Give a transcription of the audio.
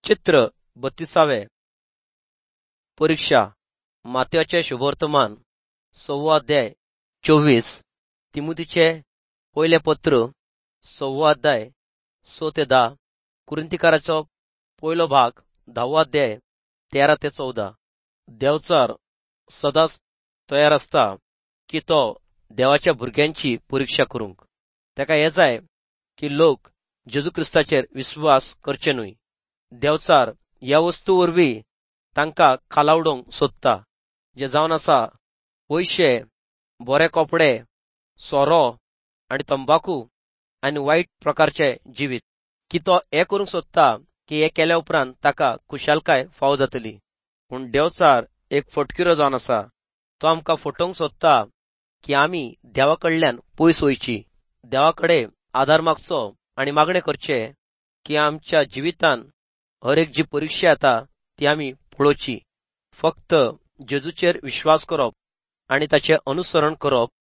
चित्र 32 परीक्षा माथ्याचे शुभवर्तमान 6 अध्याय 24 तिमुथीचे पहिले पत्र 6 अध्याय 6 ते 10 कुरिंथीकाराचो पयलो भाग 10 अध्याय 13 ते 14 देवचार सदांच तयार असता की तो देवाच्या भुरग्यांची परीक्षा करूंक तेका हे जाय की लोक जेजू क्रिस्ताचेर विश्वास करचे न्हय। देवचार ह्या वस्तू वरवीं तांकां खालावडोवंक सोदता जे जावन आसा पयशे, बरे कपडे, सोरो आनी तंबाखू आनी वायट प्रकारचे जिवीत की तो हे करूंक सोदता की हे केल्या उपरांत ताका खुशालकाय फावो जातली। पूण देवचार एक फटकिरो जावन आसा, तो आमकां फटोवंक सोदता की आमी देवा कडल्यान पयस वयची, देवाकडे आदार मागचो आनी मागणे करचे की आमच्या जिवितांत हर एक जी परीक्षा येता ती आमी पळोवची। फक्त जेजूचेर विश्वास करप आनी ताचे अनुसरण करप